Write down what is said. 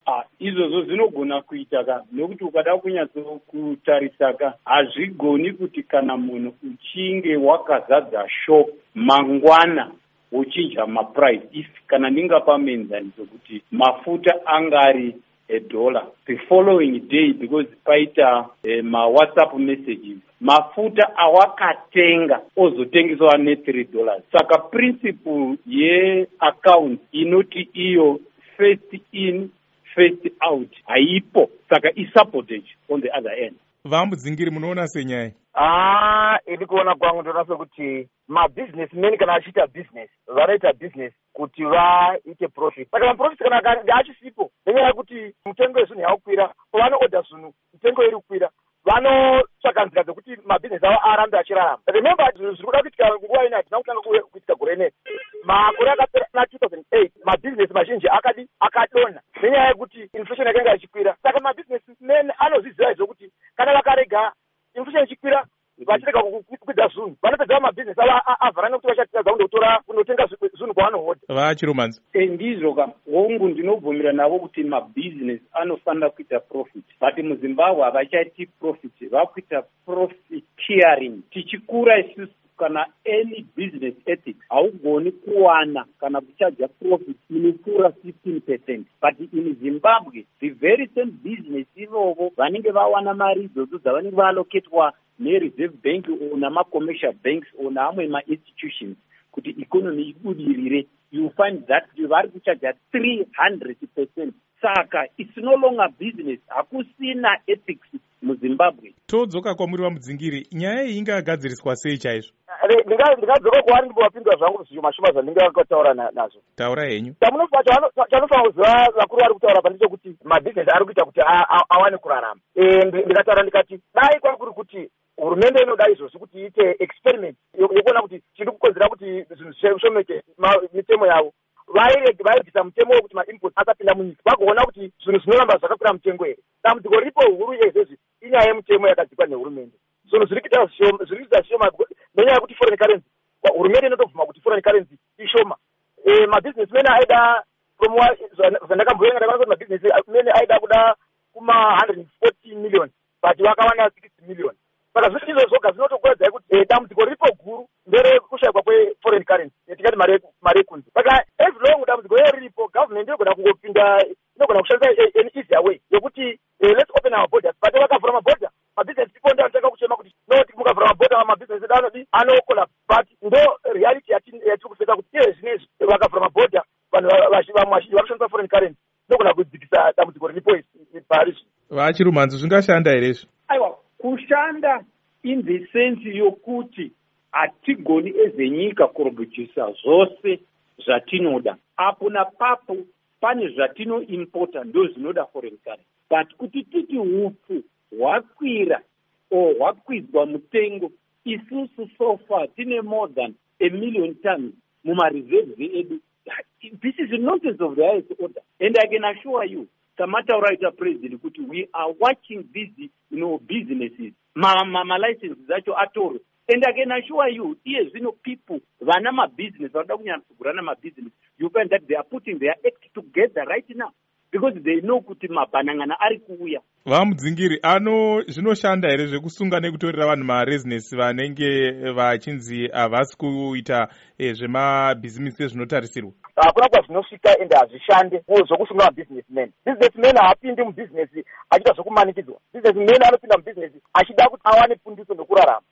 izvozvo zvinogona kuita nokuti ukada kunyatsokutarisa hazvigoni kuti kana munhu uchinge wakazadza shop mangwana uchinja maprice if kana ndingapa muenzaniso kuti mafuta angari $1 the following day because paita WhatsApp messages mafuta awakatenga ozotengeswa $3 saka principle yeaccount inoti iyo first in first out haipo saka isupportage on the other end. Vamudzingiri munoona senyaya ini kuona kwangu ndoona sekuti mabusinessmen kana achiita business vanoita business kuti vaite profit saka maprofit kana achisipo nenyaya yekuti mutengo wezvinhu yakukwira pavanoodha zvinhu mutengo iri kukwira vanotsvaka nzira dzekuti mabusiness avo arambe achirarama. Remember zvinhu zviri kuda kuitika nguva ino hatina kutanga kuitika gore ineri makore akapera na2008 mabusiness mazhinji akadonha nenyaya yekuti inflation yakanga ichikwira saka mabusinessmen anozviziva zvokuti kana vakarega inflation ichikwira vachirega kukwidza zvinhu vanopedza mabusiness avo avhara nekuti vachatidza kundotenga zvinhu kwavanohoda vachiromanzo ndizvo hongu ndinobvumira navo kuti mabusiness anofanira kuita profit but muzimbabwe havachaiti profit vakuita profiteering tichikura isusu kana any business ethics haugoni kuwana kana kuchaja profit inopfuura 15%, but in Zimbabwe the very same business ivovo vanenge vawana mari idzodzo dzavanenge vaaloketwa nereserve bank namacommercial banks naamwe ma-institutions kuti economy ibudirire, you find that vari kuchaja 300%. Saka it's no longer business, hakusina ethics muZimbabwe. Todzoka kwamuri vamudzingiri, nyaya iyi ingagadziriswa sei chaizvo? Ndingadzoka kwavari ndimbovapindura zvangu zvishoma zvandingataura nazvo. Taura henyu. Chanofanira kuziva vakuru vari kutaura pandechekuti mabhizinesi ari kuita kuti awane kurarama. Ndikataura ndikati dai kwakuri kuti hurumende inoda izvozvi kuti iite experiment yokuona kuti chiri kukonzera kuti zvinhu zvishomeke mitemo yavo. Vaibvisa mutemo wekuti ma-input asapinda munyika vagoona kuti zvinhu zvinoramba zvakakwira mutengo here. Dambudziko ripo huru yezvezvi inyaya yemutemo yakadzikwa nehurumende. Zvinhu zviri kuita zvishoma nenyaya yekuti foreign currency hurumende inotobvuma kuti foreign currency ishoma. Mabusinessmen aida zvandakambonga ndakaona kuti mabusinessmen aida kuda kuma-140 million but vakawana 60 million. Saka zviri izvo zvoga zvinotokuedzai kuti dambudziko ripo guru nderekushayikwa kweforeign currency yatingati mari yekunze. Saka as long dambudziko iro riripo government inogona kungopinda, inogona kushandisa an easier way yokuti let's open our borders, but vakavhura mabhodha mabusiness people ndo anotanga kuchema kuti noti mukavhura mabhodha mabusiness edu anodi anokola, but ndo reality yatiri kufesa kuti iye zvinezvi vakavhura mabhodha vanhu vamwe vazhinji vakushandisa foreign currency inogona kudzikisa dambudziko riripo parizvi. Vachirumanzo zvingashanda here izvi? Aiwa, kushanda in the sense yokuti hatigoni ezenyika kurobuchisa zvose zvatinoda. Apo napapo pane zvatinoimpota ndo zvinoda foreign currency, but kuti titi upfu hwakwira o hwakwidzwa mutengo, isusu so far tine more than 1 million tons mumareserves edu. This is the nonsense of the highest order, and I can assure you Samataura ita president kuti we are watching these businesses licenses acho atoro, and I can assure you people vana business vanoda kunyatsokurana business, you find that they are putting their act together right now because they know kuti mabanangana ari kuuya. Vamudzingiri zvinoshanda here zvekusunga nekutorera vanhu maresinesi vanenge vachinzi havasi kuita zvemabhizimisi zvinotarisirwa? Hakuna kwazvinosvika ende hazvishande zvokusunga mabusinessmen. Businessmen haapindi mubusiness achida zvokumanikidzwa. Businessmen anopinda mubusiness achida kuti awane fundiso nokurarama.